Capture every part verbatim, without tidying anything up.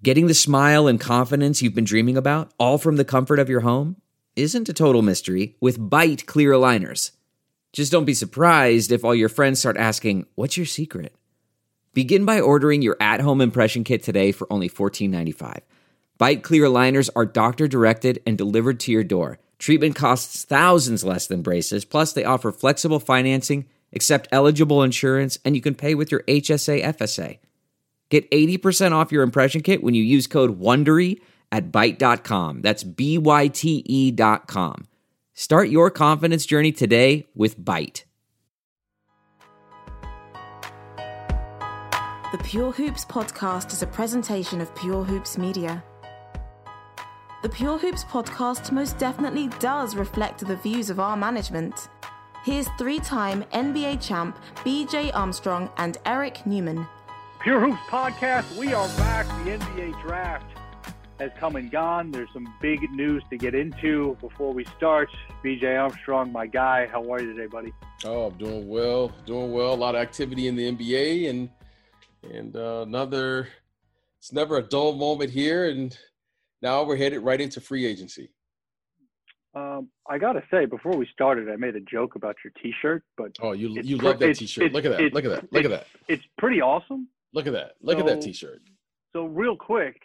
Getting the smile and confidence you've been dreaming about, all from the comfort of your home, isn't a total mystery with Byte clear aligners. Just don't be surprised if all your friends start asking, "What's your secret?" Begin by ordering your at-home impression kit today for only fourteen ninety-five. Byte clear aligners are doctor-directed and delivered to your door. Treatment costs thousands less than braces, plus they offer flexible financing, accept eligible insurance, and you can pay with your H S A F S A. Get eighty percent off your impression kit when you use code WONDERY at byte dot com. That's B Y T E dot com. Start your confidence journey today with Byte. The Pure Hoops podcast is a presentation of Pure Hoops Media. The Pure Hoops podcast most definitely does reflect the views of our management. Here's three-time N B A champ B J Armstrong and Eric Newman. Pure Hoops podcast, we are back. The N B A draft has come and gone. There's some big news to get into before we start. B J Armstrong, my guy, how are you today, buddy? Oh, I'm doing well, doing well. A lot of activity in the N B A, and and uh, another. It's never a dull moment here, and now we're headed right into free agency. Um, I gotta say, before we started, I made a joke about your T-shirt, but oh, you you pr- love that T-shirt. Look at that! Look at that! Look at that! It's pretty awesome. Look at that! Look so, at that T-shirt. So, real quick,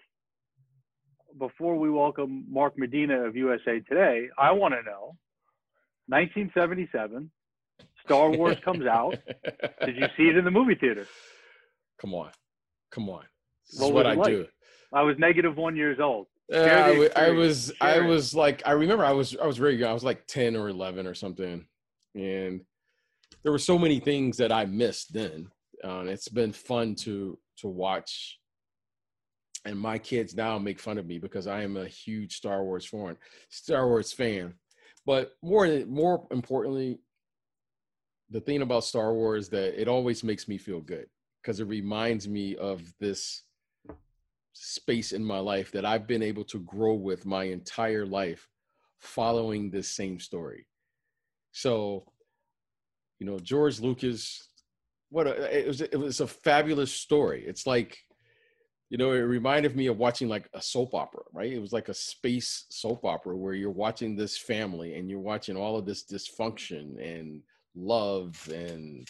before we welcome Mark Medina of U S A Today, I want to know: nineteen seventy-seven, Star Wars comes out. Did you see it in the movie theater? Come on, come on. This what is what I like? do. I was negative one years old. Uh, I, I was, I was like, I remember I was, I was very young. I was like ten or eleven or something, and there were so many things that I missed then. Uh, it's been fun to to watch, and my kids now make fun of me because I am a huge Star Wars fan. Star Wars fan, but more more importantly, the thing about Star Wars that it always makes me feel good because it reminds me of this space in my life that I've been able to grow with my entire life following this same story. So, you know, George Lucas, what a, it was, it was a fabulous story. It's like, you know, it reminded me of watching like a soap opera, right? It was like a space soap opera where you're watching this family and you're watching all of this dysfunction and love and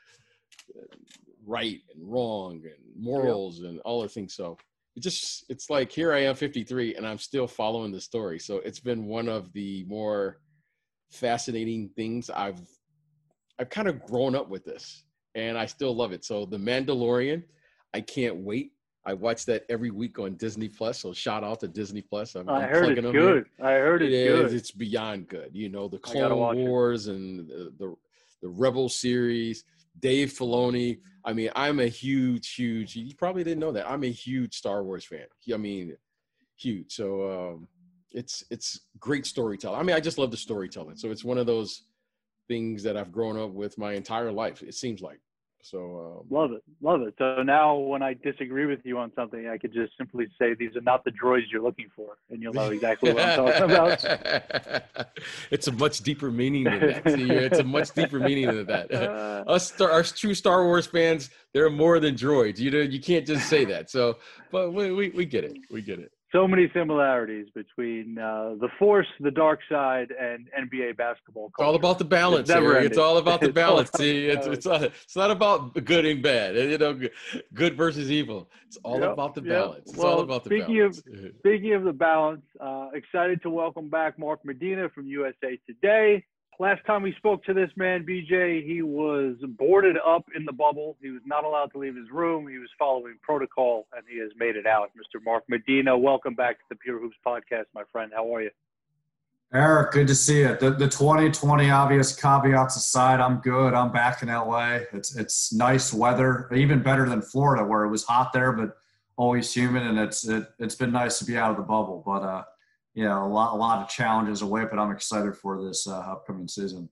right and wrong and morals yep. and all the things. So it just, it's like, here I am fifty-three and I'm still following the story. So it's been one of the more fascinating things. I've, I've kind of grown up with this and I still love it. So The Mandalorian, I can't wait. I watch that every week on Disney Plus. So shout out to Disney Plus. I'm, I I'm heard it's good. Here. I heard it's it good. Is, it's beyond good. You know, the Clone Wars it. and the, the, the Rebel series, Dave Filoni. I mean, I'm a huge, huge, you probably didn't know that. I'm a huge Star Wars fan. I mean, huge. So um, it's it's great storytelling. I mean, I just love the storytelling. So it's one of those things that I've grown up with my entire life, it seems like. So um, love it. Love it. So now when I disagree with you on something, I could just simply say, these are not the droids you're looking for. And you'll know exactly what I'm talking about. It's a much deeper meaning than that. See, it's a much deeper meaning than that. Us, star, our true Star Wars fans, they're more than droids. You know, you can't just say that. So, but we, we, we get it. We get it. So many similarities between uh, the Force, the dark side, and N B A basketball culture. It's all about the balance. It's, it's all about the balance. See, it's it's not, it's not about good and bad. You know, good versus evil. It's all yep, about the yep. balance. It's well, all about the speaking balance. Of, speaking of the balance, uh, excited to welcome back Mark Medina from U S A Today. Last time we spoke to this man, B J, he was boarded up in the bubble. He was not allowed to leave his room. He was following protocol, and he has made it out. Mister Mark Medina, welcome back to the Pure Hoops podcast, my friend. How are you? Eric, good to see you. The, the twenty twenty obvious caveats aside, I'm good. I'm back in L A. It's it's nice weather, even better than Florida, where it was hot there, but always humid, and it's it, it's been nice to be out of the bubble. But uh, yeah, a lot a lot of challenges away, but I'm excited for this uh, upcoming season.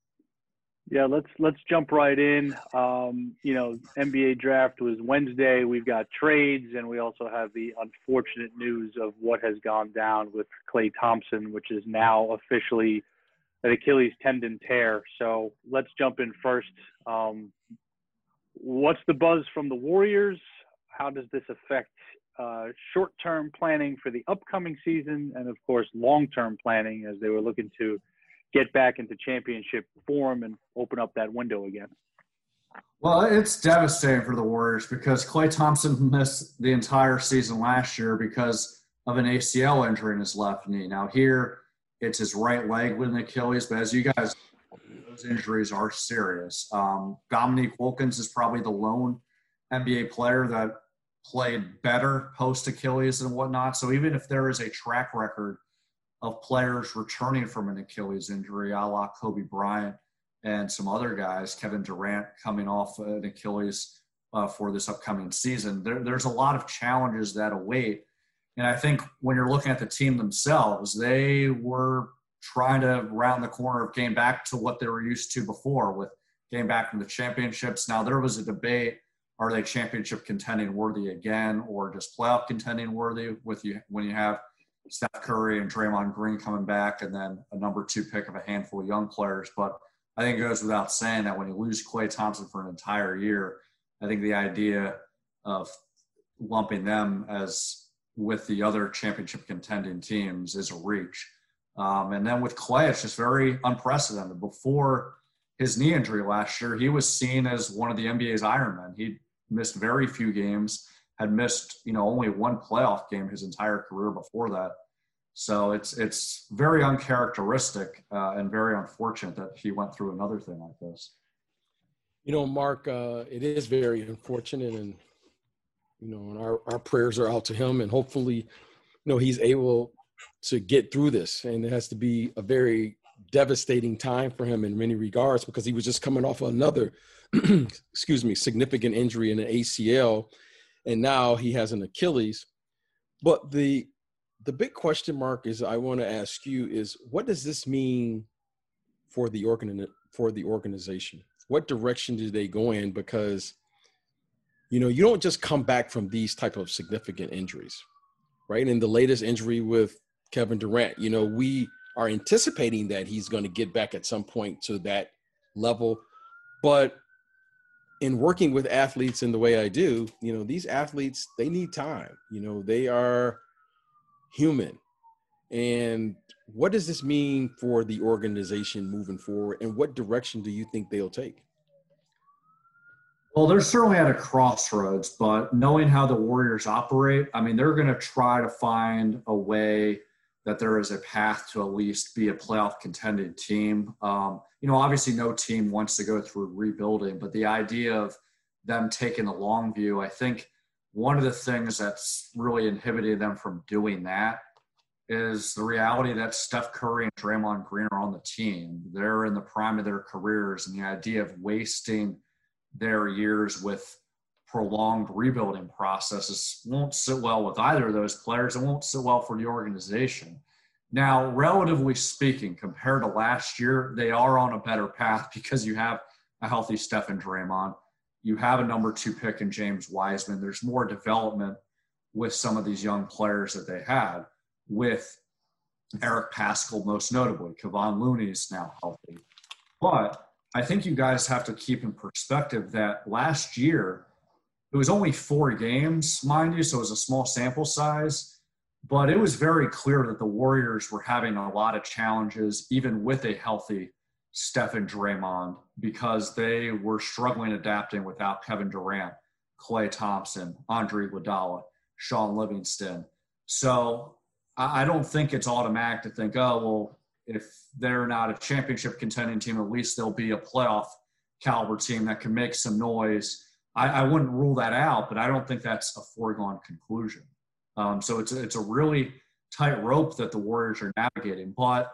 Yeah, let's let's jump right in. Um, you know, N B A draft was Wednesday. We've got trades, and we also have the unfortunate news of what has gone down with Klay Thompson, which is now officially an Achilles tendon tear. So let's jump in first. Um, what's the buzz from the Warriors? How does this affect uh, short-term planning for the upcoming season and, of course, long-term planning as they were looking to get back into championship form and open up that window again? Well, it's devastating for the Warriors because Klay Thompson missed the entire season last year because of an A C L injury in his left knee. Now here, it's his right leg with an Achilles, but as you guys know, those injuries are serious. Um, Dominique Wilkins is probably the lone N B A player that played better post-Achilles and whatnot. So even if there is a track record of players returning from an Achilles injury, a la Kobe Bryant and some other guys, Kevin Durant coming off an Achilles uh, for this upcoming season, there, there's a lot of challenges that await. And I think when you're looking at the team themselves, they were trying to round the corner of getting back to what they were used to before with getting back from the championships. Now, there was a debate, are they championship contending worthy again or just playoff contending worthy with you when you have Steph Curry and Draymond Green coming back and then a number two pick of a handful of young players. But I think it goes without saying that when you lose Klay Thompson for an entire year, I think the idea of lumping them as with the other championship contending teams is a reach. Um, and then with Klay, it's just very unprecedented. Before his knee injury last year, he was seen as one of the N B A's Ironmen. He missed very few games, had missed, you know, only one playoff game his entire career before that. So it's it's very uncharacteristic uh, and very unfortunate that he went through another thing like this. You know, Mark, uh, it is very unfortunate, and you know, and our, our prayers are out to him, and hopefully, you know, he's able to get through this. And it has to be a very devastating time for him in many regards because he was just coming off another, excuse me, significant injury in an A C L, and now he has an Achilles. But the the big question mark is I want to ask you is, what does this mean for the organ for the organization? What direction do they go in? Because, you know, you don't just come back from these type of significant injuries, right? And the latest injury with Kevin Durant, you know, we are anticipating that he's going to get back at some point to that level. But in working with athletes in the way I do, you know, these athletes, they need time. You know, they are human. And what does this mean for the organization moving forward? And what direction do you think they'll take? Well, they're certainly at a crossroads, but knowing how the Warriors operate, I mean, they're going to try to find a way that there is a path to at least be a playoff contending team. Um, you know, obviously no team wants to go through rebuilding, but the idea of them taking the long view, I think one of the things that's really inhibiting them from doing that is the reality that Steph Curry and Draymond Green are on the team. They're in the prime of their careers, and the idea of wasting their years with prolonged rebuilding processes won't sit well with either of those players. It won't sit well for the organization. Now, relatively speaking, compared to last year, they are on a better path because you have a healthy Steph and Draymond. You have a number two pick in James Wiseman. There's more development with some of these young players that they had, with Eric Paschall most notably. Kevon Looney is now healthy. But I think you guys have to keep in perspective that last year, it was only four games, mind you, so it was a small sample size. But it was very clear that the Warriors were having a lot of challenges, even with a healthy Steph and Draymond, because they were struggling adapting without Kevin Durant, Klay Thompson, Andre Iguodala, Sean Livingston. So I don't think it's automatic to think, oh, well, if they're not a championship contending team, at least they'll be a playoff caliber team that can make some noise. I, I wouldn't rule that out, but I don't think that's a foregone conclusion. Um, so it's a, it's a really tight rope that the Warriors are navigating. But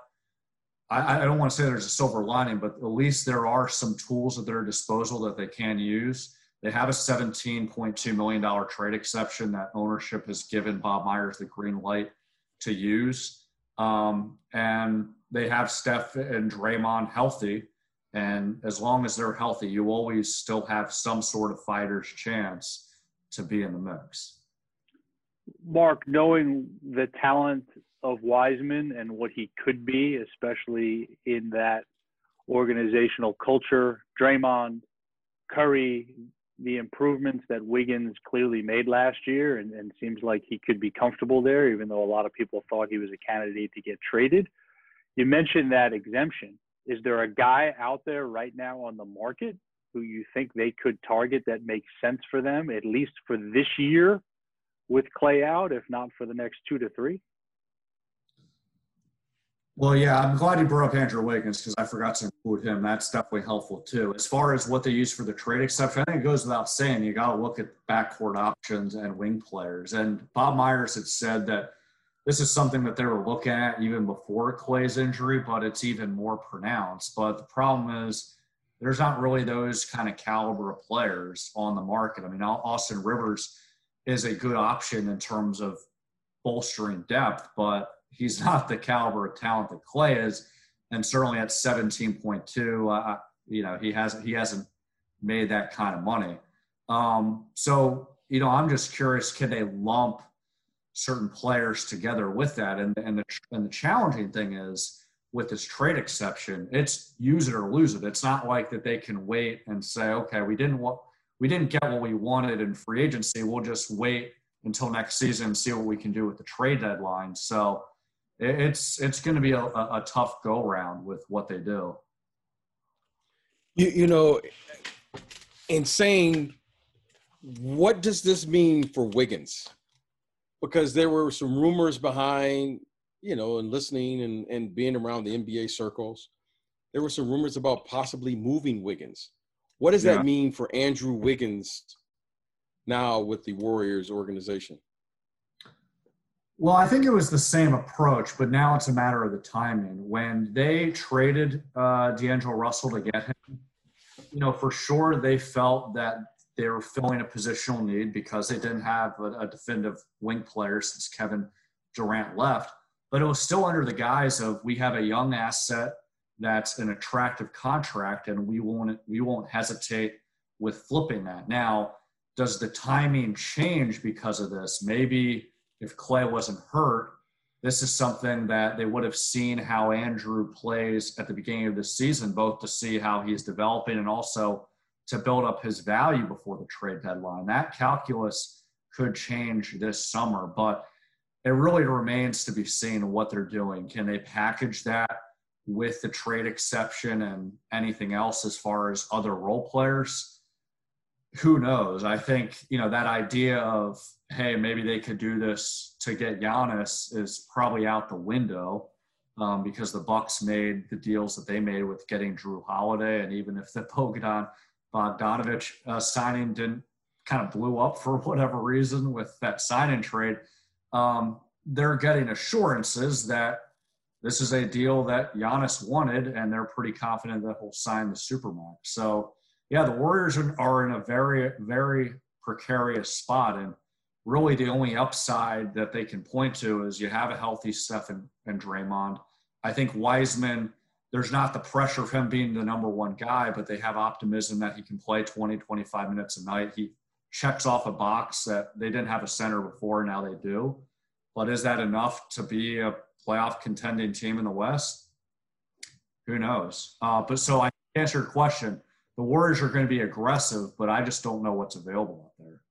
I, I don't want to say there's a silver lining, but at least there are some tools at their disposal that they can use. They have a seventeen point two million dollars trade exception that ownership has given Bob Myers the green light to use. Um, and they have Steph and Draymond healthy. And as long as they're healthy, you always still have some sort of fighter's chance to be in the mix. Mark, knowing the talent of Wiseman and what he could be, especially in that organizational culture, Draymond, Curry, the improvements that Wiggins clearly made last year, and, and seems like he could be comfortable there, even though a lot of people thought he was a candidate to get traded. You mentioned that exemption. Is there a guy out there right now on the market who you think they could target that makes sense for them, at least for this year with Clay out, if not for the next two to three? Well, yeah, I'm glad you brought up Andrew Wiggins because I forgot to include him. That's definitely helpful too. As far as what they use for the trade exception, I think it goes without saying you got to look at backcourt options and wing players. And Bob Myers had said that this is something that they were looking at even before Clay's injury, but it's even more pronounced. But the problem is there's not really those kind of caliber of players on the market. I mean, Austin Rivers is a good option in terms of bolstering depth, but he's not the caliber of talent that Clay is, and certainly at seventeen point two, uh, you know, he hasn't he hasn't made that kind of money. Um, so, you know, I'm just curious, can they lump certain players together with that? And and the and the challenging thing is with this trade exception, it's use it or lose it. It's not like that they can wait and say, okay, we didn't want we didn't get what we wanted in free agency. We'll just wait until next season and see what we can do with the trade deadline. So it's it's going to be a, a tough go round with what they do. You, you know, in saying, what does this mean for Wiggins? Because there were some rumors behind, you know, and listening and, and being around the N B A circles, there were some rumors about possibly moving Wiggins. What does Yeah. that mean for Andrew Wiggins now with the Warriors organization? Well, I think it was the same approach, but now it's a matter of the timing. When they traded uh, D'Angelo Russell to get him, you know, for sure they felt that they were filling a positional need because they didn't have a, a definitive wing player since Kevin Durant left. But it was still under the guise of we have a young asset that's an attractive contract, and we won't we won't hesitate with flipping that. Now, does the timing change because of this? Maybe if Clay wasn't hurt, this is something that they would have seen how Andrew plays at the beginning of the season, both to see how he's developing and also to build up his value before the trade deadline. That calculus could change this summer, but it really remains to be seen what they're doing. Can they package that with the trade exception and anything else as far as other role players? Who knows? I think, you know, that idea of, hey, maybe they could do this to get Giannis is probably out the window um, because the Bucks made the deals that they made with getting Drew Holiday. And even if the Bogdan Bogdanovic uh, signing didn't kind of blew up for whatever reason with that sign-in trade, um, they're getting assurances that this is a deal that Giannis wanted, and they're pretty confident that he'll sign the Supermax. So, yeah, the Warriors are in a very, very precarious spot. And really the only upside that they can point to is you have a healthy Steph and, and Draymond. I think Wiseman, there's not the pressure of him being the number one guy, but they have optimism that he can play twenty, twenty-five minutes a night. He checks off a box that they didn't have a center before, now they do. But is that enough to be a playoff contending team in the West? Who knows? Uh, but so I answer your question. The Warriors are going to be aggressive, but I just don't know what's available out there.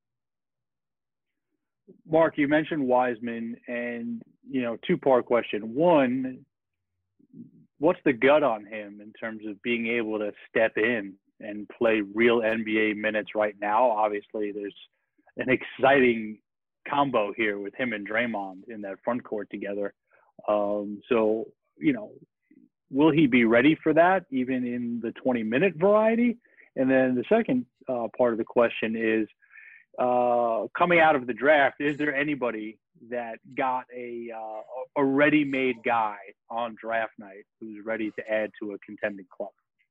Mark, you mentioned Wiseman, and, you know, two-part question. One, what's the gut on him in terms of being able to step in and play real N B A minutes right now? Obviously, there's an exciting combo here with him and Draymond in that front court together. Um, so, you know, will he be ready for that, even in the twenty-minute variety? And then the second uh, part of the question is, uh, coming out of the draft, is there anybody that got a uh, a ready-made guy on draft night who's ready to add to a contending club?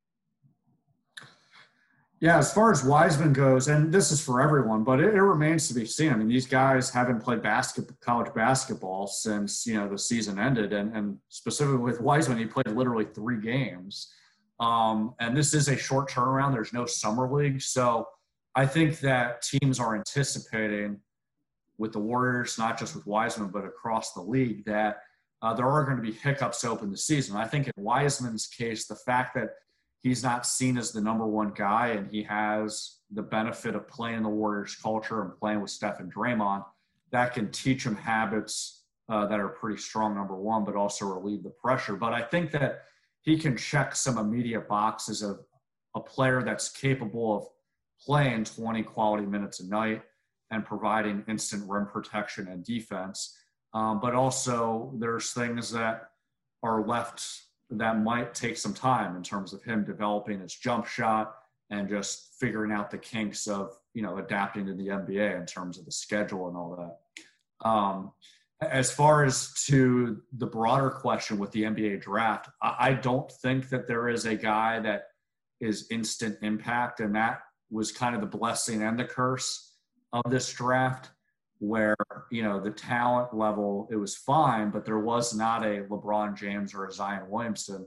Yeah, as far as Wiseman goes, and this is for everyone, but it, it remains to be seen. I mean, these guys haven't played basketball, college basketball since, you know, the season ended. And, and specifically with Wiseman, he played literally three games. Um, and this is a short turnaround. There's no summer league. So I think that teams are anticipating with the Warriors, not just with Wiseman, but across the league, that uh, there are going to be hiccups to open the season. I think in Wiseman's case, the fact that he's not seen as the number one guy and he has the benefit of playing in the Warriors culture and playing with Steph and Draymond, that can teach him habits uh, that are pretty strong, number one, but also relieve the pressure. But I think that he can check some immediate boxes of a player that's capable of playing twenty quality minutes a night and providing instant rim protection and defense. Um, but also there's things that are left that might take some time in terms of him developing his jump shot and just figuring out the kinks of, you know, adapting to the N B A in terms of the schedule and all that. Um, as far as to the broader question with the N B A draft, I, I don't think that there is a guy that is instant impact, and that was kind of the blessing and the curse of this draft, where, you know, the talent level, it was fine, but there was not a LeBron James or a Zion Williamson.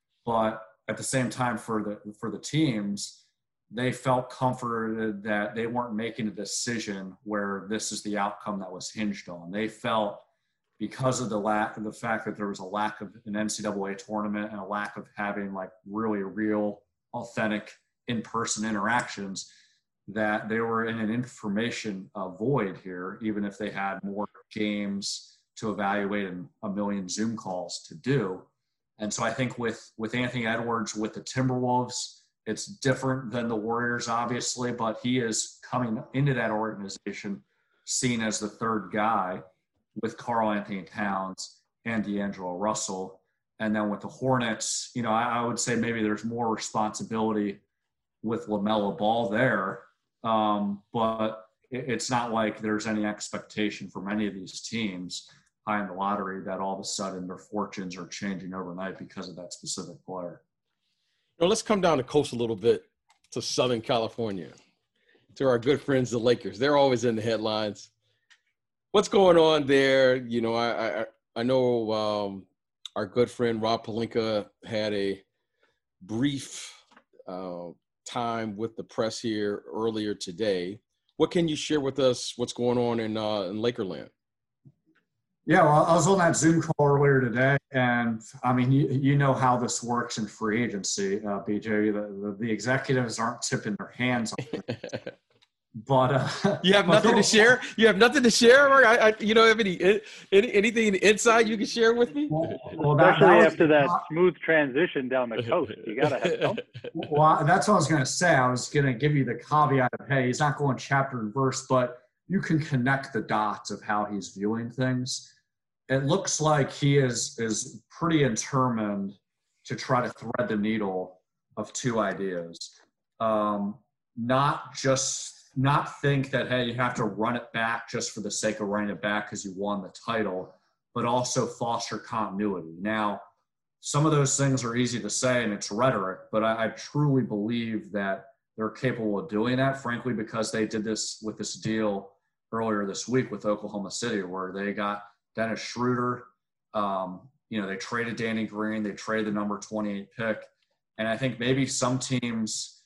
But at the same time, for the for the teams, they felt comforted that they weren't making a decision where this is the outcome that was hinged on. They felt, because of the lack of the fact that there was a lack of an N C double A tournament and a lack of having like really real, authentic in-person interactions, that they were in an information uh, void here, even if they had more games to evaluate and a million Zoom calls to do. And so I think with, with Anthony Edwards, with the Timberwolves, it's different than the Warriors, obviously, but he is coming into that organization seen as the third guy with Karl Anthony Towns and D'Angelo Russell. And then with the Hornets, you know, I, I would say maybe there's more responsibility with LaMelo Ball there. Um, but it, it's not like there's any expectation from any of these teams high in the lottery that all of a sudden their fortunes are changing overnight because of that specific player. You know, let's come down the coast a little bit to Southern California, to our good friends, the Lakers. They're always in the headlines. What's going on there? You know, I I, I know um, our good friend Rob Pelinka had a brief uh, time with the press here earlier today. What can you share with us? What's going on in uh, in Lakerland? Yeah, well, I was on that Zoom call earlier today, and I mean, you, you know how this works in free agency, uh, B J. The, the, the executives aren't tipping their hands on it. But uh, you have nothing to share. You have nothing to share, or I, I, you know, have any, any anything inside you can share with me? Well, well that, especially that after that smooth transition down the coast, you gotta have something. Well, that's what I was gonna say. I was gonna give you the caveat of, hey, he's not going chapter and verse, but you can connect the dots of how he's viewing things. It looks like he is is pretty determined to try to thread the needle of two ideas. Um, not just not think that, hey, you have to run it back just for the sake of running it back because you won the title, but also foster continuity. Now, some of those things are easy to say and it's rhetoric, but I, I truly believe that they're capable of doing that, frankly, because they did this with this deal earlier this week with Oklahoma City, where they got Dennis Schroeder. Um, you know, they traded Danny Green. They traded the number twenty-eight pick. And I think maybe some teams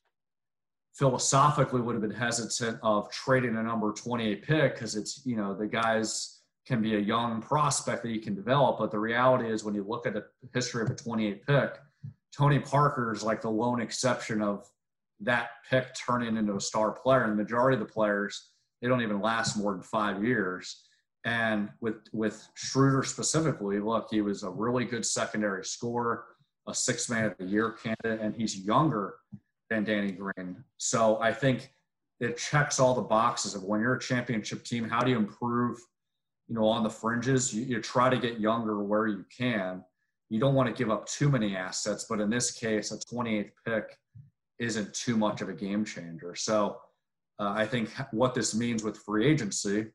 philosophically would have been hesitant of trading a number twenty-eight pick because it's, you know, the guys can be a young prospect that you can develop. But the reality is when you look at the history of a twenty-eight pick, Tony Parker is like the lone exception of that pick turning into a star player. And the majority of the players, they don't even last more than five years. And with with Schroeder specifically, look, he was a really good secondary scorer, a six man of the year candidate, and he's younger than Danny Green. So I think it checks all the boxes of when you're a championship team, how do you improve, you know, on the fringes? You, you try to get younger where you can. You don't want to give up too many assets, but in this case, a twenty-eighth pick isn't too much of a game changer. So uh, I think what this means with free agency,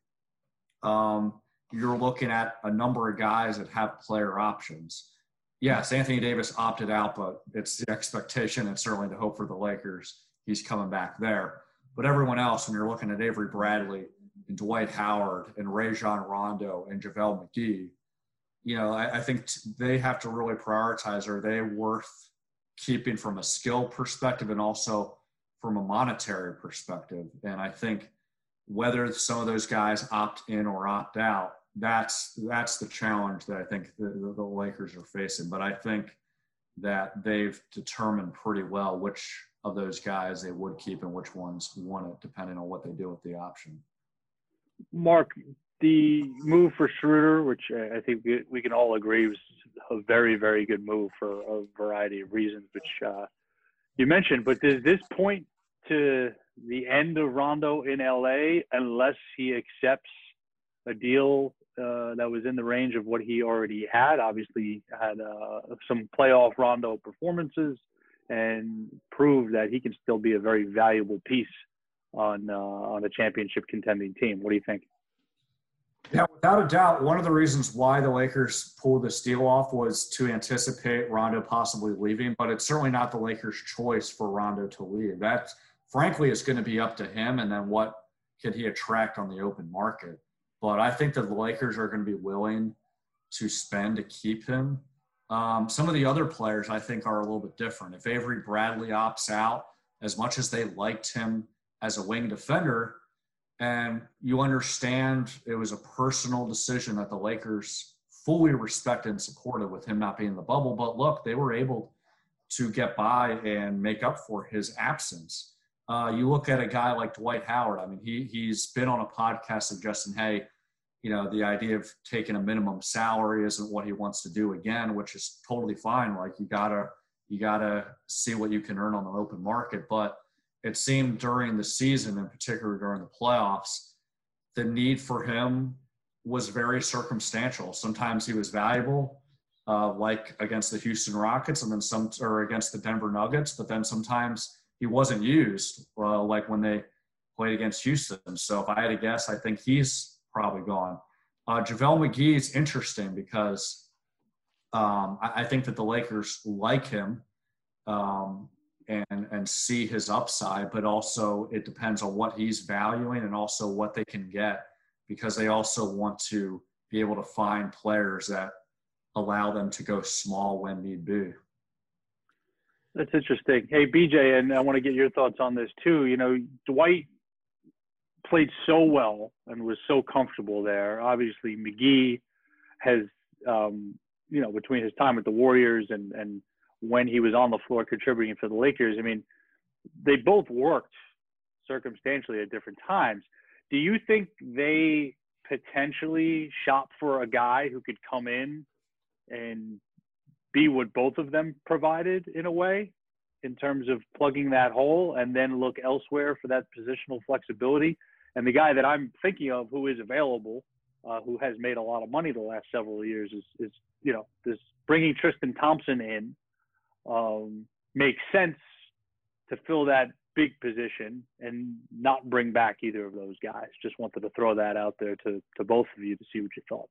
Um, you're looking at a number of guys that have player options. Yes, Anthony Davis opted out, but it's the expectation and certainly the hope for the Lakers. He's coming back there. But everyone else, when you're looking at Avery Bradley and Dwight Howard and Rajon Rondo and JaVale McGee, you know, I, I think t- they have to really prioritize, are they worth keeping from a skill perspective and also from a monetary perspective? And I think whether some of those guys opt in or opt out, that's that's the challenge that I think the, the, the Lakers are facing. But I think that they've determined pretty well which of those guys they would keep and which ones wouldn't, depending on what they do with the option. Mark, the move for Schroeder, which I think we, we can all agree was a very, very good move for a variety of reasons, which uh, you mentioned. But does this point to the end of Rondo in L A unless he accepts a deal uh, that was in the range of what he already had? Obviously had uh, some playoff Rondo performances and proved that he can still be a very valuable piece on uh, on a championship contending team. What do you think? Yeah, without a doubt, one of the reasons why the Lakers pulled this deal off was to anticipate Rondo possibly leaving, but it's certainly not the Lakers' choice for Rondo to leave. That, frankly, is going to be up to him, and then what can he attract on the open market. But I think that the Lakers are going to be willing to spend to keep him. Um, some of the other players, I think, are a little bit different. If Avery Bradley opts out, as much as they liked him as a wing defender, and you understand it was a personal decision that the Lakers fully respected and supported with him not being in the bubble. But look, they were able to get by and make up for his absence. Uh, you look at a guy like Dwight Howard. I mean, he, he's been on a podcast suggesting, hey, you know, the idea of taking a minimum salary isn't what he wants to do again, which is totally fine. Like you gotta, you gotta see what you can earn on the open market. But it seemed during the season, in particular during the playoffs, the need for him was very circumstantial. Sometimes he was valuable, uh, like against the Houston Rockets, and then some, or against the Denver Nuggets. But then sometimes he wasn't used, uh, like when they played against Houston. So if I had to guess, I think he's probably gone. Uh, JaVale McGee is interesting because um, I, I think that the Lakers like him. Um, and and see his upside, but also it depends on what he's valuing and also what they can get, because they also want to be able to find players that allow them to go small when need be. That's interesting. Hey, B J, and I want to get your thoughts on this too. You know, Dwight played so well and was so comfortable there. Obviously, McGee has, um, you know, between his time with the Warriors and, and when he was on the floor contributing for the Lakers, I mean, they both worked circumstantially at different times. Do you think they potentially shop for a guy who could come in and be what both of them provided in a way, in terms of plugging that hole, and then look elsewhere for that positional flexibility? And the guy that I'm thinking of who is available, uh, who has made a lot of money the last several years, is, is you know, this bringing Tristan Thompson in um, makes sense to fill that big position and not bring back either of those guys. Just wanted to throw that out there to, to both of you to see what you thought.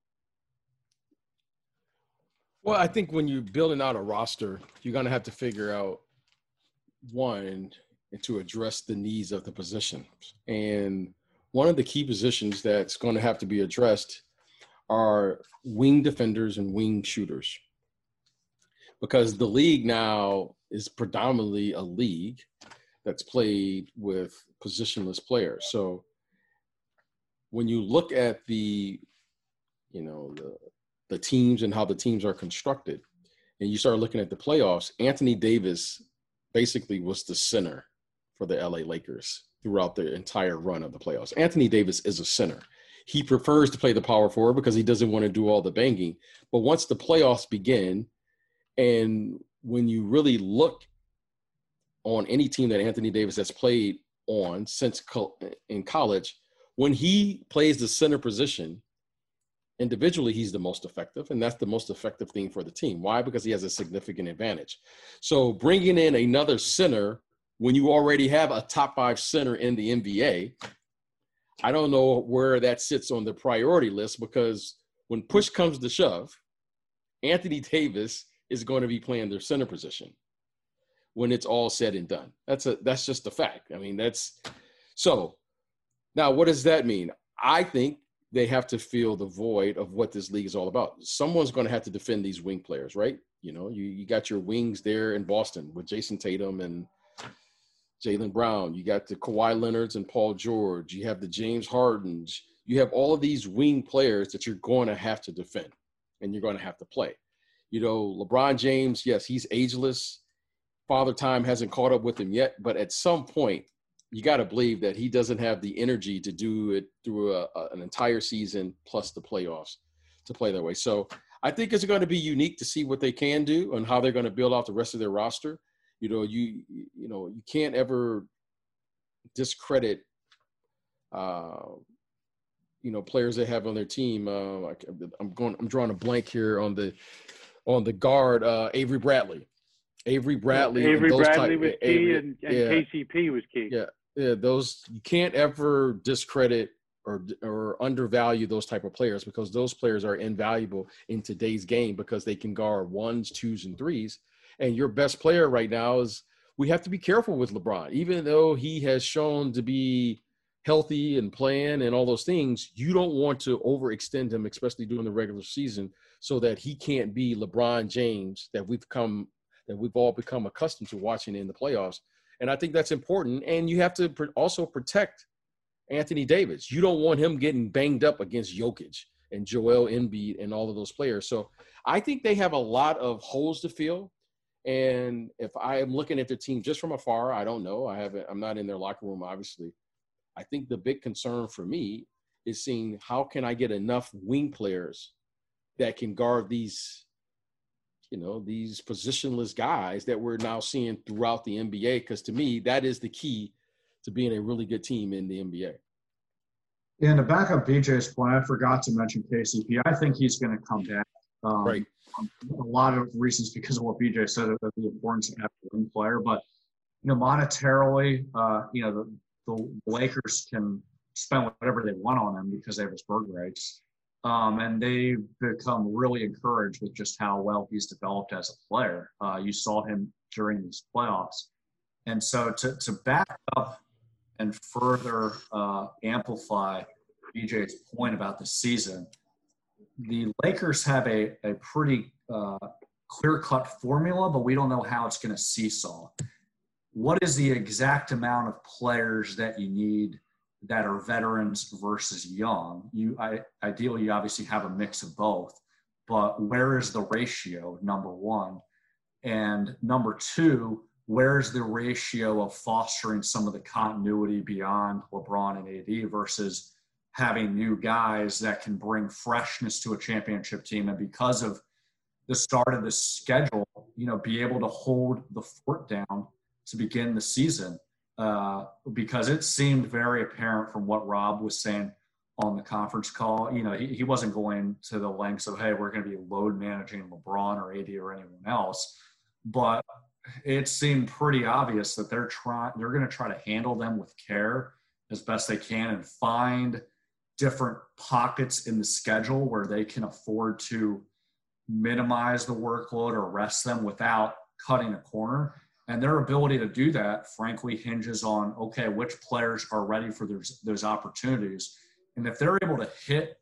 Well, I think when you're building out a roster, you're going to have to figure out, one, and to address the needs of the positions. And one of the key positions that's going to have to be addressed are wing defenders and wing shooters. Because the league now is predominantly a league that's played with positionless players. So when you look at the, you know, the, the teams and how the teams are constructed, and you start looking at the playoffs, Anthony Davis basically was the center for the L A Lakers throughout the entire run of the playoffs. Anthony Davis is a center. He prefers to play the power forward because he doesn't want to do all the banging. But once the playoffs begin, and when you really look on any team that Anthony Davis has played on since co- in college, when he plays the center position, individually, he's the most effective, and that's the most effective thing for the team. Why? Because he has a significant advantage. So bringing in another center when you already have a top five center in the N B A, I don't know where that sits on the priority list, because when push comes to shove, Anthony Davis is going to be playing their center position when it's all said and done. That's a that's just a fact. I mean, that's so. Now, what does that mean? I think they have to fill the void of what this league is all about. Someone's going to have to defend these wing players, right? You know, you, you got your wings there in Boston with Jason Tatum and Jaylen Brown. You got the Kawhi Leonards and Paul George. You have the James Hardens. You have all of these wing players that you're going to have to defend, and you're going to have to play. You know, LeBron James, yes, he's ageless. Father Time hasn't caught up with him yet, but at some point, you got to believe that he doesn't have the energy to do it through a, a, an entire season plus the playoffs to play that way. So I think it's going to be unique to see what they can do and how they're going to build out the rest of their roster. You know, you you know, you can't ever discredit, uh, you know, players they have on their team. Uh, I'm going, I'm drawing a blank here on the on the guard, uh, Avery Bradley. Avery Bradley. Yeah, Avery Bradley type, was key, Avery, and, and yeah, K C P was key. Yeah, yeah. Those you can't ever discredit or or undervalue those type of players because those players are invaluable in today's game because they can guard ones, twos, and threes. And your best player right now is we have to be careful with LeBron, even though he has shown to be healthy and playing and all those things. You don't want to overextend him, especially during the regular season, so that he can't be LeBron James that we've come. that we've all become accustomed to watching in the playoffs. And I think that's important. And you have to also protect Anthony Davis. You don't want him getting banged up against Jokic and Joel Embiid and all of those players. So I think they have a lot of holes to fill. And if I am looking at their team just from afar, I don't know. I haven't, I'm not in their locker room, obviously. I think the big concern for me is seeing how can I get enough wing players that can guard these you know, these positionless guys that we're now seeing throughout the N B A. Because to me, that is the key to being a really good team in the N B A. Yeah, and to back up B J's point, I forgot to mention K C P. I think he's going to come back. Um, right. A lot of reasons because of what B J said about the importance of having a wing player. But, you know, monetarily, uh, you know, the, the Lakers can spend whatever they want on him because they have his bird rights. Um, and they've become really encouraged with just how well he's developed as a player. Uh, you saw him during these playoffs. And so to, to back up and further uh, amplify B J's point about the season, the Lakers have a, a pretty uh, clear-cut formula, but we don't know how it's going to seesaw. What is the exact amount of players that you need that are veterans versus young? You I, ideally, you obviously have a mix of both, but where is the ratio, number one? And number two, where's the ratio of fostering some of the continuity beyond LeBron and A D versus having new guys that can bring freshness to a championship team? And because of the start of the schedule, you know, be able to hold the fort down to begin the season. Uh, because it seemed very apparent from what Rob was saying on the conference call. You know, he, he wasn't going to the lengths of, hey, we're going to be load managing LeBron or A D or anyone else. But it seemed pretty obvious that they're trying, they're going to try to handle them with care as best they can and find different pockets in the schedule where they can afford to minimize the workload or rest them without cutting a corner. And their ability to do that, frankly, hinges on, okay, which players are ready for those, those opportunities. And if they're able to hit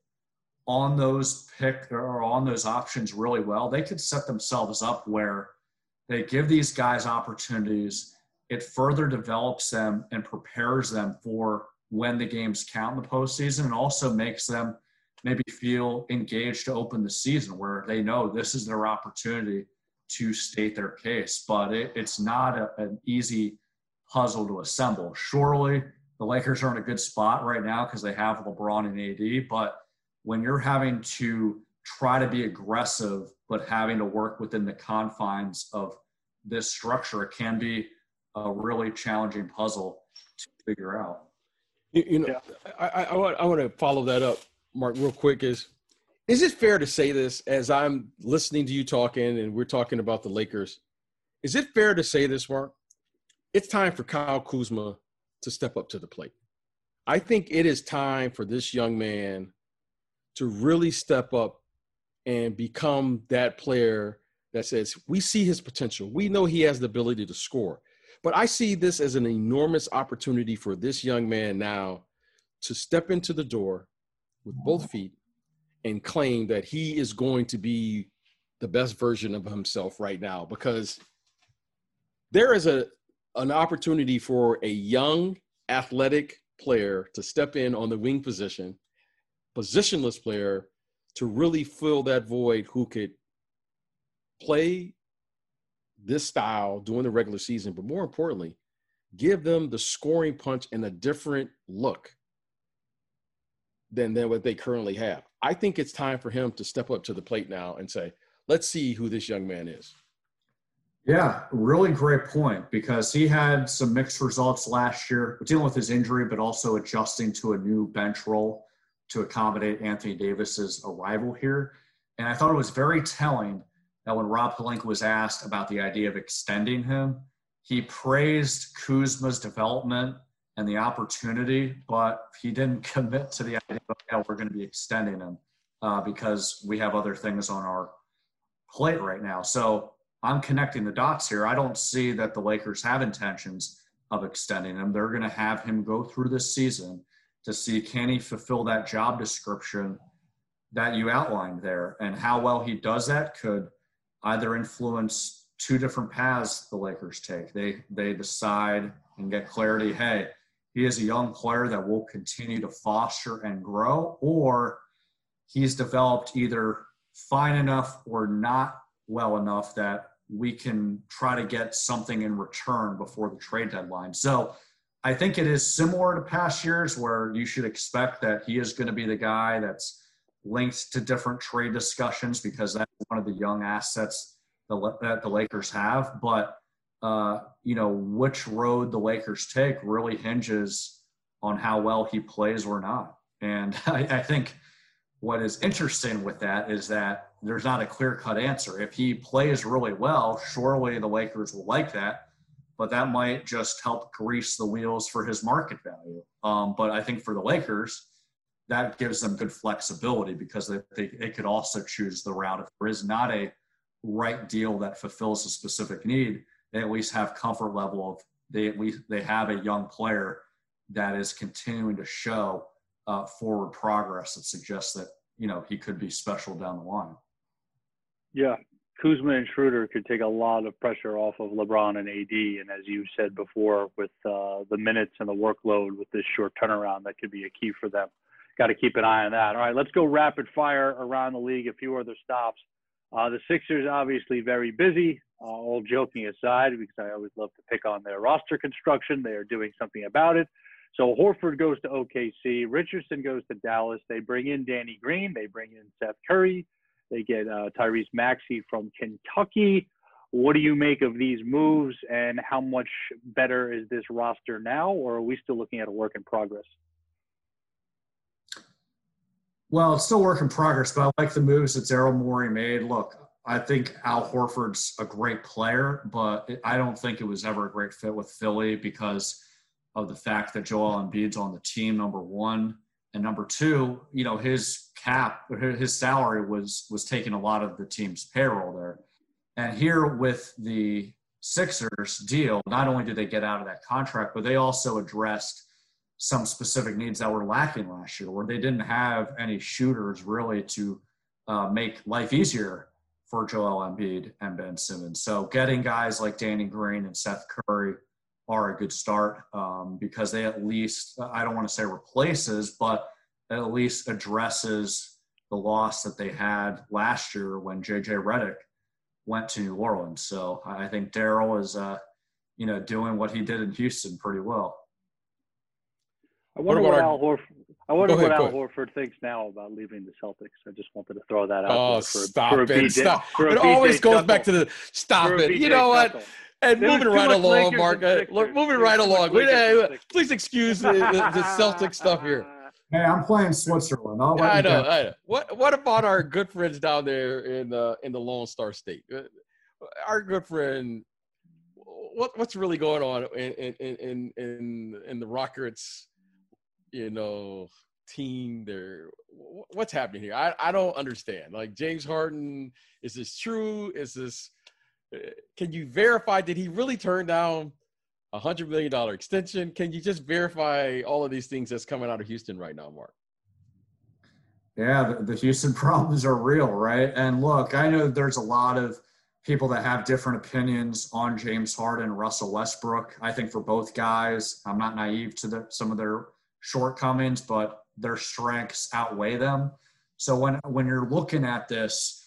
on those pick or on those options really well, they could set themselves up where they give these guys opportunities. It further develops them and prepares them for when the games count in the postseason, and also makes them maybe feel engaged to open the season where they know this is their opportunity to state their case. But it, it's not a, an easy puzzle to assemble. Surely the Lakers are in a good spot right now because they have LeBron and A D, but when you're having to try to be aggressive but having to work within the confines of this structure, it can be a really challenging puzzle to figure out. You, you know, Yeah. I, I, I, want, I want to follow that up, Mark, real quick. Is Is it fair to say this as I'm listening to you talking and we're talking about the Lakers? Is it fair to say this, Mark? It's time for Kyle Kuzma to step up to the plate. I think it is time for this young man to really step up and become that player that says, we see his potential. We know he has the ability to score. But I see this as an enormous opportunity for this young man now to step into the door with both feet and claim that he is going to be the best version of himself right now, because there is a an opportunity for a young athletic player to step in on the wing position, positionless player, to really fill that void, who could play this style during the regular season, but more importantly, give them the scoring punch and a different look than, than what they currently have. I think it's time for him to step up to the plate now and say, let's see who this young man is. Yeah, really great point, because he had some mixed results last year, dealing with his injury, but also adjusting to a new bench role to accommodate Anthony Davis's arrival here. And I thought it was very telling that when Rob Pelinka was asked about the idea of extending him, he praised Kuzma's development and the opportunity, but he didn't commit to the idea of, yeah, we're going to be extending him uh, because we have other things on our plate right now. So I'm connecting the dots here. I don't see that the Lakers have intentions of extending him. They're going to have him go through this season to see, can he fulfill that job description that you outlined there, and how well he does that could either influence two different paths the Lakers take. They they decide and get clarity, hey, he is a young player that will continue to foster and grow, or he's developed either fine enough or not well enough that we can try to get something in return before the trade deadline. So I think it is similar to past years where you should expect that he is going to be the guy that's linked to different trade discussions, because that's one of the young assets that the Lakers have. But, uh, you know, which road the Lakers take really hinges on how well he plays or not. And I, I think what is interesting with that is that there's not a clear-cut answer. If he plays really well, surely the Lakers will like that, but that might just help grease the wheels for his market value. Um, but I think for the Lakers, that gives them good flexibility, because they, they, they could also choose the route. If there is not a right deal that fulfills a specific need, they at least have comfort level of they at least they have a young player that is continuing to show uh, forward progress that suggests that, you know, he could be special down the line. Yeah, Kuzma and Schroeder could take a lot of pressure off of LeBron and A D. And as you said before, with uh, the minutes and the workload with this short turnaround, that could be a key for them. Got to keep an eye on that. All right, let's go rapid fire around the league. A few other stops. Uh, the Sixers obviously very busy, uh, all joking aside, because I always love to pick on their roster construction. They are doing something about it. So Horford goes to O K C. Richardson goes to Dallas. They bring in Danny Green. They bring in Seth Curry. They get uh, Tyrese Maxey from Kentucky. What do you make of these moves, and how much better is this roster now, or are we still looking at a work in progress? Well, it's still work in progress, but I like the moves that Daryl Morey made. Look, I think Al Horford's a great player, but I don't think it was ever a great fit with Philly because of the fact that Joel Embiid's on the team, number one. And number two, you know, his cap, his salary was was taking a lot of the team's payroll there. And here with the Sixers deal, not only did they get out of that contract, but they also addressed some specific needs that were lacking last year, where they didn't have any shooters really to uh, make life easier for Joel Embiid and Ben Simmons. So getting guys like Danny Green and Seth Curry are a good start um, because they at least, I don't want to say replaces, but at least addresses the loss that they had last year when J J Redick went to New Orleans. So I think Daryl is, uh, you know, doing what he did in Houston pretty well. I wonder what, what Al Horford. I wonder ahead, what Al Horford thinks now about leaving the Celtics. I just wanted to throw that out. Oh, there for, stop for it! B J, Stop. For it always goes chuckle. back to the stop it. You know what? And there moving right along, Mark. Uh, look, moving right along. Wait, uh, please excuse the, the, the Celtic stuff here. Hey, I'm playing Switzerland. I'll I know. I know. What What about our good friends down there in the in the Lone Star State? Our good friend. What What's really going on in in in in, in the Rockets? You know, team there. What's happening here? I, I don't understand. Like, James Harden, is this true? Is this, can you verify, did he really turn down a hundred million dollar extension? Can you just verify all of these things that's coming out of Houston right now, Mark? Yeah, the, the Houston problems are real, right? And look, I know there's a lot of people that have different opinions on James Harden, Russell Westbrook. I think for both guys, I'm not naive to the, some of their shortcomings, but their strengths outweigh them. So when when you're looking at this,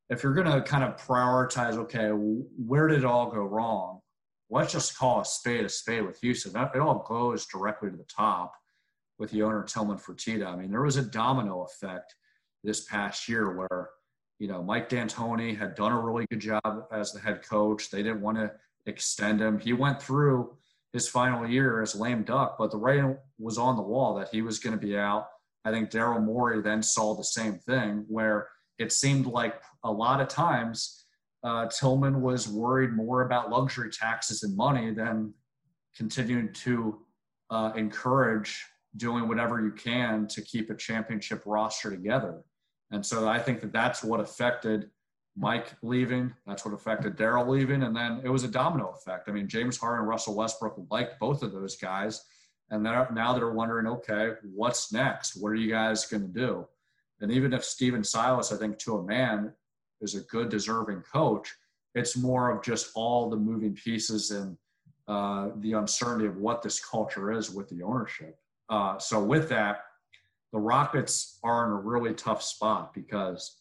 if you're going to kind of prioritize, okay, where did it all go wrong? Let's just call a spade a spade with Houston. It all goes directly to the top with the owner, Tillman Fertitta. I mean, there was a domino effect this past year where, you know, Mike D'Antoni had done a really good job as the head coach. They didn't want to extend him. He went through his final year as lame duck, but the writing was on the wall that he was going to be out. I think Daryl Morey then saw the same thing where it seemed like a lot of times uh, Tillman was worried more about luxury taxes and money than continuing to uh, encourage doing whatever you can to keep a championship roster together. And so I think that that's what affected Mike leaving. That's what affected Daryl leaving. And then it was a domino effect. I mean, James Harden and Russell Westbrook liked both of those guys. And now they're wondering, okay, what's next? What are you guys going to do? And even if Steven Silas, I think to a man, is a good, deserving coach, it's more of just all the moving pieces and uh, the uncertainty of what this culture is with the ownership. Uh, so with that, the Rockets are in a really tough spot because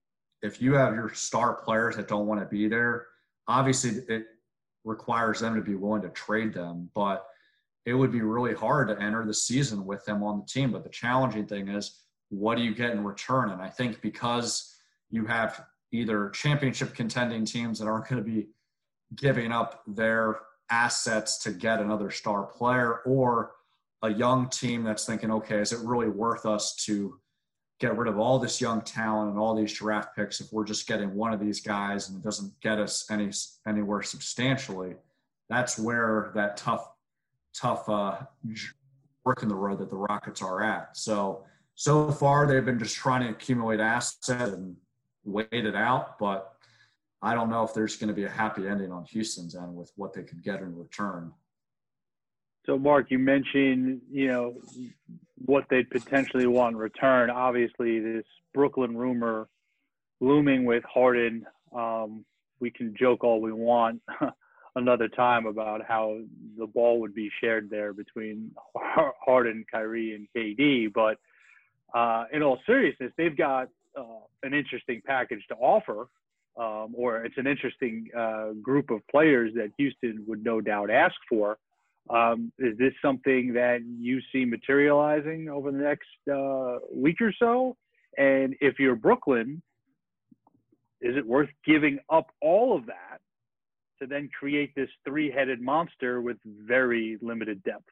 if you have your star players that don't want to be there, obviously it requires them to be willing to trade them, but it would be really hard to enter the season with them on the team. But the challenging thing is, what do you get in return? And I think because you have either championship contending teams that aren't going to be giving up their assets to get another star player, or a young team that's thinking, okay, is it really worth us to get rid of all this young talent and all these draft picks if we're just getting one of these guys and it doesn't get us any anywhere substantially? That's where that tough, tough uh, work in the road that the Rockets are at. So, so far they've been just trying to accumulate assets and wait it out, but I don't know if there's going to be a happy ending on Houston's end with what they could get in return. So, Mark, you mentioned, you know, what they'd potentially want in return. Obviously, this Brooklyn rumor looming with Harden. Um, we can joke all we want another time about how the ball would be shared there between Harden, Kyrie, and K D. But uh, in all seriousness, they've got uh, an interesting package to offer, um, or it's an interesting uh, group of players that Houston would no doubt ask for. Um, is this something that you see materializing over the next uh, week or so? And if you're Brooklyn, is it worth giving up all of that to then create this three-headed monster with very limited depth?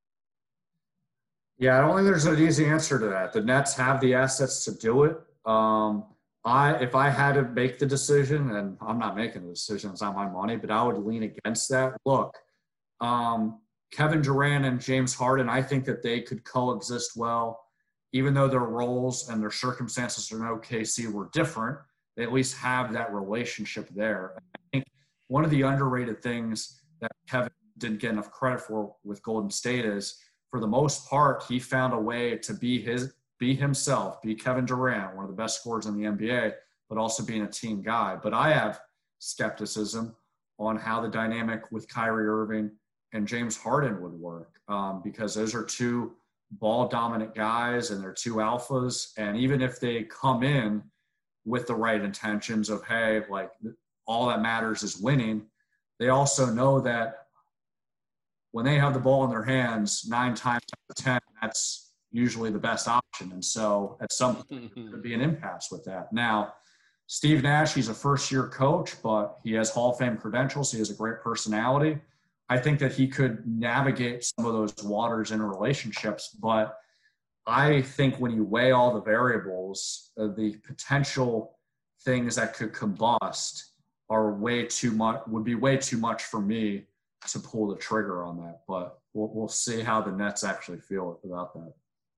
Yeah, I don't think there's an easy answer to that. The Nets have the assets to do it. Um, I, if I had to make the decision, and I'm not making the decision, it's not my money, but I would lean against that. Look, um, Kevin Durant and James Harden, I think that they could coexist well, even though their roles and their circumstances in O K C were different. They at least have that relationship there. I think one of the underrated things that Kevin didn't get enough credit for with Golden State is, for the most part, he found a way to be his, be himself, be Kevin Durant, one of the best scorers in the N B A, but also being a team guy. But I have skepticism on how the dynamic with Kyrie Irving and James Harden would work, um, because those are two ball-dominant guys and they're two alphas. And even if they come in with the right intentions of, hey, like all that matters is winning, they also know that when they have the ball in their hands nine times out of ten, that's usually the best option. And so at some point, there could be an impasse with that. Now, Steve Nash, he's a first-year coach, but he has Hall of Fame credentials. He has a great personality. I think that he could navigate some of those waters in relationships, but I think when you weigh all the variables, uh, the potential things that could combust are way too much, would be way too much for me to pull the trigger on that. But we'll, we'll see how the Nets actually feel about that.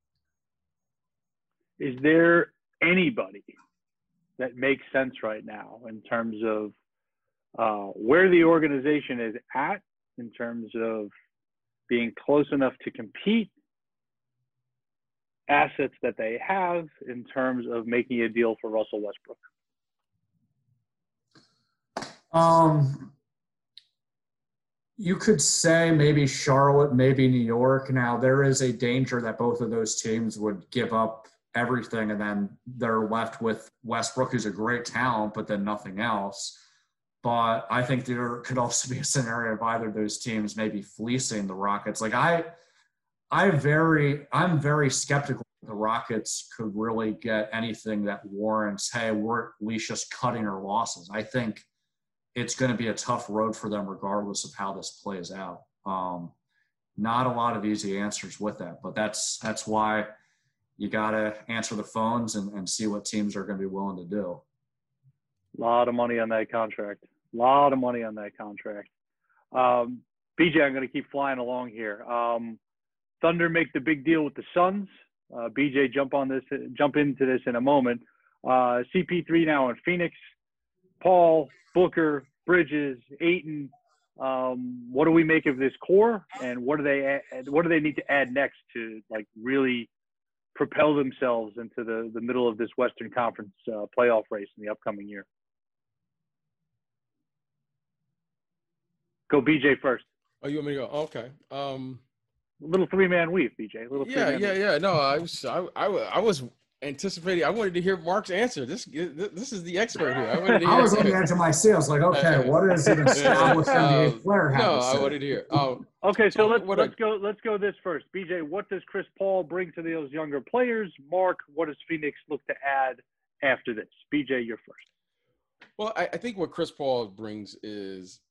Is there anybody that makes sense right now in terms of uh, where the organization is at, in terms of being close enough to compete, assets that they have, in terms of making a deal for Russell Westbrook? Um, you could say maybe Charlotte, maybe New York. Now, there is a danger that both of those teams would give up everything, and then they're left with Westbrook, who's a great talent, but then nothing else. But I think there could also be a scenario of either of those teams maybe fleecing the Rockets. Like I, I very, I'm very skeptical the Rockets could really get anything that warrants, hey, we're at least just cutting our losses. I think it's going to be a tough road for them regardless of how this plays out. Um, not a lot of easy answers with that, but that's that's why you got to answer the phones and, and see what teams are going to be willing to do. A lot of money on that contract. A lot of money on that contract. Um, B J, I'm going to keep flying along here. Um, Thunder make the big deal with the Suns. Uh, B J, jump on this, jump into this in a moment. Uh, C P three now in Phoenix. Paul, Booker, Bridges, Ayton. Um, what do we make of this core, and what do they add, what do they need to add next to like really propel themselves into the, the middle of this Western Conference uh, playoff race in the upcoming year? Go B J first. Oh, you want me to go? Okay. Um, little three-man weave, B J. Little yeah, three-man yeah, weave. yeah. No, I was, I, I, I was anticipating. I wanted to hear Mark's answer. This, this is the expert here. I wanted to hear. I was on the edge of my seat. I was like, okay, what is an established N B A player have No, to say? I wanted to hear. Um, Okay, so let's what let's I- go let's go this first. B J, what does Chris Paul bring to those younger players? Mark, what does Phoenix look to add after this? B J, you're first. Well, I, I think what Chris Paul brings is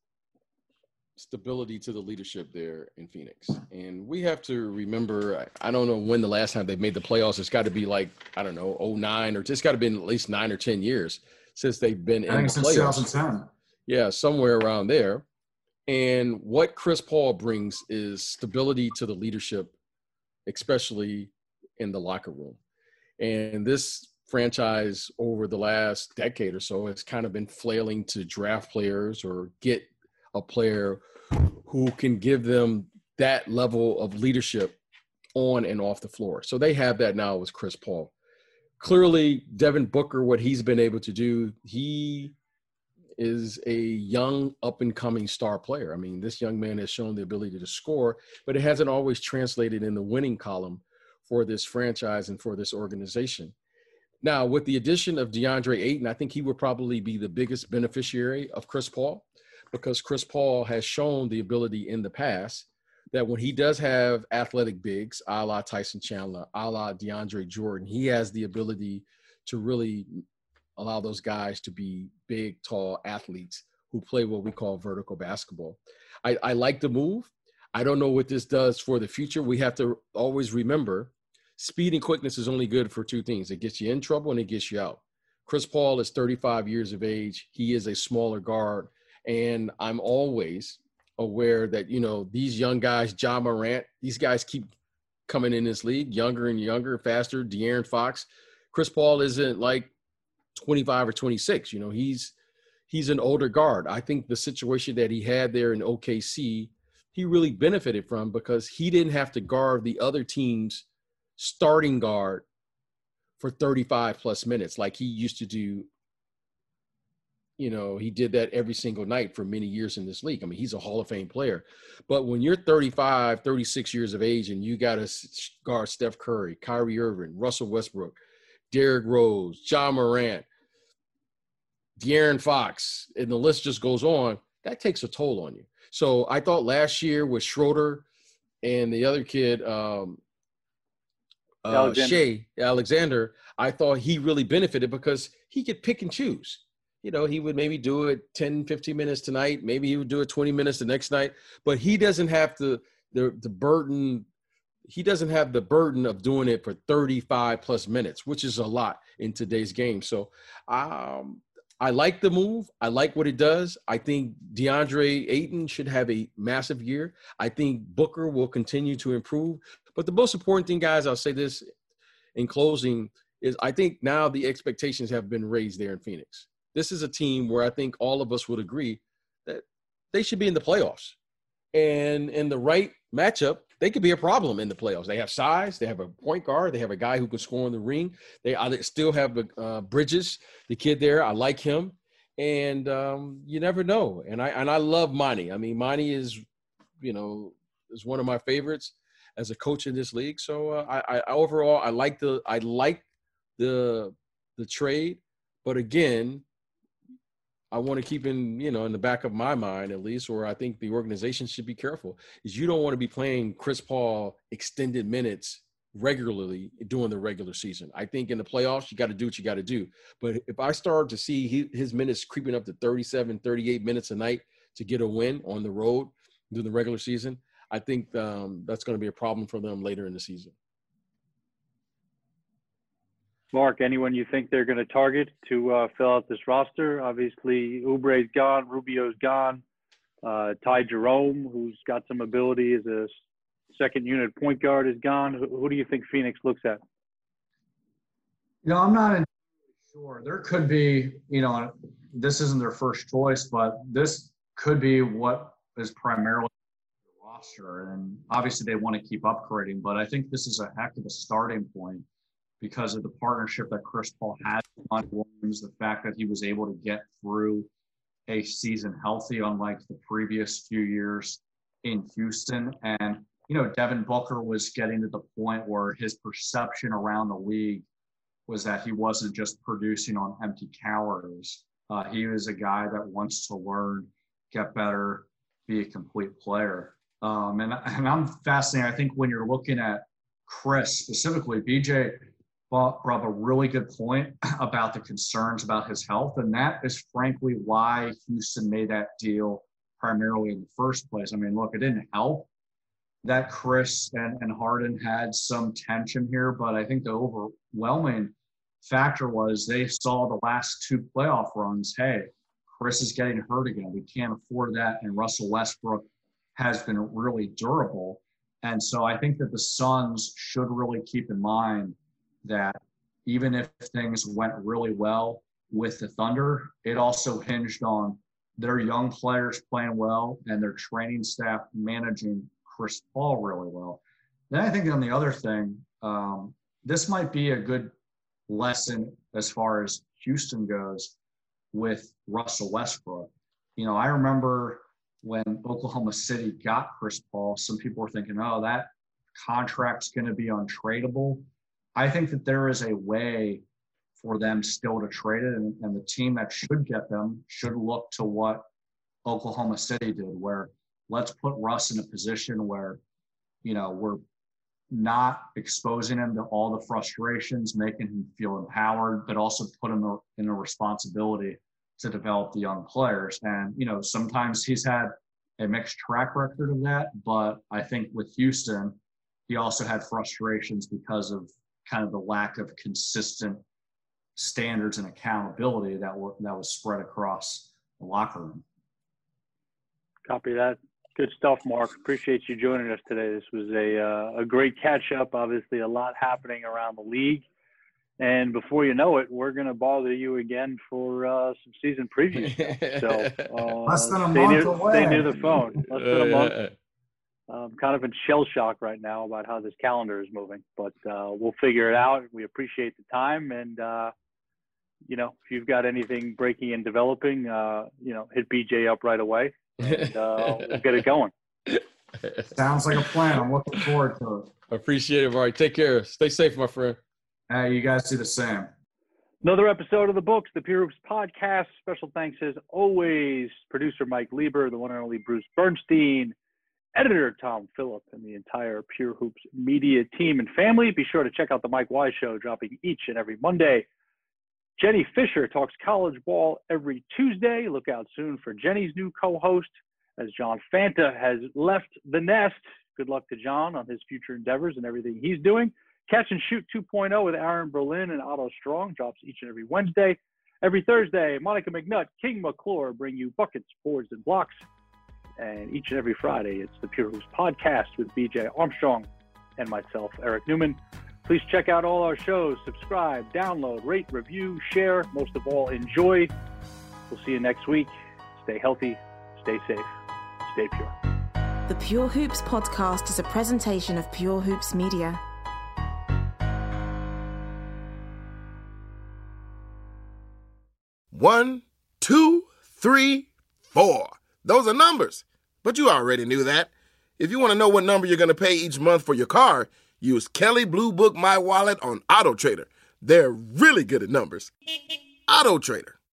stability to the leadership there in Phoenix. And we have to remember, I, I don't know when the last time they made the playoffs. It's got to be like, I don't know, oh nine, or just got to be at least nine or ten years since they've been in I think the since playoffs. twenty ten. Yeah, somewhere around there. And what Chris Paul brings is stability to the leadership, especially in the locker room. And this franchise over the last decade or so has kind of been flailing to draft players or get a player who can give them that level of leadership on and off the floor. So they have that now with Chris Paul. Clearly, Devin Booker, what he's been able to do, he is a young up-and-coming star player. I mean, this young man has shown the ability to score, but it hasn't always translated in the winning column for this franchise and for this organization. Now, with the addition of DeAndre Ayton, I think he would probably be the biggest beneficiary of Chris Paul, because Chris Paul has shown the ability in the past that when he does have athletic bigs, a la Tyson Chandler, a la DeAndre Jordan, he has the ability to really allow those guys to be big, tall athletes who play what we call vertical basketball. I, I like the move. I don't know what this does for the future. We have to always remember speed and quickness is only good for two things. It gets you in trouble and it gets you out. Chris Paul is thirty-five years of age. He is a smaller guard. And I'm always aware that, you know, these young guys, Ja Morant, these guys keep coming in this league, younger and younger, faster. De'Aaron Fox. Chris Paul isn't like twenty-five or twenty-six. You know, he's he's an older guard. I think the situation that he had there in O K C, he really benefited from because he didn't have to guard the other team's starting guard for thirty-five plus minutes like he used to do. You know, he did that every single night for many years in this league. I mean, he's a Hall of Fame player. But when you're thirty-five, thirty-six years of age and you got to guard Steph Curry, Kyrie Irving, Russell Westbrook, Derrick Rose, Ja Morant, De'Aaron Fox, and the list just goes on, that takes a toll on you. So I thought last year with Schroeder and the other kid, um, uh, Alexander. Shea Alexander, I thought he really benefited because he could pick and choose. You know, he would maybe do it ten, fifteen minutes tonight. Maybe he would do it twenty minutes the next night. But he doesn't have to, the, the burden – he doesn't have the burden of doing it for thirty-five plus minutes, which is a lot in today's game. So um, I like the move. I like what it does. I think DeAndre Ayton should have a massive year. I think Booker will continue to improve. But the most important thing, guys, I'll say this in closing, is I think now the expectations have been raised there in Phoenix. This is a team where I think all of us would agree that they should be in the playoffs. And in the right matchup, they could be a problem in the playoffs. They have size. They have a point guard. They have a guy who can score in the ring. They still have uh, Bridges, the kid there. I like him. And um, you never know. And I and I love Monty. I mean, Monty is, you know, is one of my favorites as a coach in this league. So uh, I, I overall, I like the I like the the trade. But again, I want to keep in, you know, in the back of my mind, at least, or I think the organization should be careful, is you don't want to be playing Chris Paul extended minutes regularly during the regular season. I think in the playoffs, you got to do what you got to do. But if I start to see he, his minutes creeping up to thirty-seven, thirty-eight minutes a night to get a win on the road during the regular season, I think um, that's going to be a problem for them later in the season. Mark, anyone you think they're going to target to uh, fill out this roster? Obviously, Oubre's gone, Rubio's gone, uh, Ty Jerome, who's got some ability as a second unit point guard, is gone. Who, who do you think Phoenix looks at? You know, I'm not entirely sure. There could be, you know, this isn't their first choice, but this could be what is primarily the roster. And obviously they want to keep upgrading, but I think this is a heck of a starting point because of the partnership that Chris Paul had with Monty Williams, the fact that he was able to get through a season healthy, unlike the previous few years in Houston. And, you know, Devin Booker was getting to the point where his perception around the league was that he wasn't just producing on empty calories. Uh, he was a guy that wants to learn, get better, be a complete player. Um, and, and I'm fascinated. I think when you're looking at Chris specifically, B J brought up a really good point about the concerns about his health. And that is frankly why Houston made that deal primarily in the first place. I mean, look, it didn't help that Chris and, and Harden had some tension here, but I think the overwhelming factor was they saw the last two playoff runs. Hey, Chris is getting hurt again. We can't afford that. And Russell Westbrook has been really durable. And so I think that the Suns should really keep in mind that even if things went really well with the Thunder, it also hinged on their young players playing well and their training staff managing Chris Paul really well. Then I think on the other thing, um, this might be a good lesson as far as Houston goes with Russell Westbrook. You know, I remember when Oklahoma City got Chris Paul, some people were thinking, oh, that contract's going to be untradeable. I think that there is a way for them still to trade it, and, and the team that should get them should look to what Oklahoma City did, where let's put Russ in a position where, you know, we're not exposing him to all the frustrations, making him feel empowered, but also put him in a responsibility to develop the young players. And, you know, sometimes he's had a mixed track record of that, but I think with Houston, he also had frustrations because of kind of the lack of consistent standards and accountability that were, that was spread across the locker room. Copy that. Good stuff, Mark. Appreciate you joining us today. This was a uh, a great catch up. Obviously, a lot happening around the league. And before you know it, we're going to bother you again for uh, some season previews. So uh, less than a stay, month near, away. stay near the phone. Less than a month. I'm kind of in shell shock right now about how this calendar is moving, but uh, we'll figure it out. We appreciate the time. And, uh, you know, if you've got anything breaking and developing, uh, you know, hit B J up right away. And uh, we'll get it going. Sounds like a plan. I'm looking forward to it. I appreciate it, Mark. Take care. Stay safe, my friend. Hey, you guys do the same. Another episode of the Books, the Pure Hoops podcast. Special thanks as always, producer Mike Lieber, the one and only Bruce Bernstein, editor Tom Phillip, and the entire Pure Hoops media team and family. Be sure to check out the Mike Wise Show, dropping each and every Monday. Jenny Fisher talks college ball every Tuesday. Look out soon for Jenny's new co-host, as John Fanta has left the nest. Good luck to John on his future endeavors and everything he's doing. Catch and Shoot two point oh with Aaron Berlin and Otto Strong drops each and every Wednesday. Every Thursday, Monica McNutt, King McClure bring you buckets, boards, and blocks. And each and every Friday, it's the Pure Hoops podcast with B J Armstrong and myself, Eric Newman. Please check out all our shows, subscribe, download, rate, review, share, most of all, enjoy. We'll see you next week. Stay healthy, stay safe, stay pure. The Pure Hoops podcast is a presentation of Pure Hoops Media. One, two, three, four. Those are numbers, but you already knew that. If you want to know what number you're going to pay each month for your car, use Kelley Blue Book My Wallet on AutoTrader. They're really good at numbers. AutoTrader.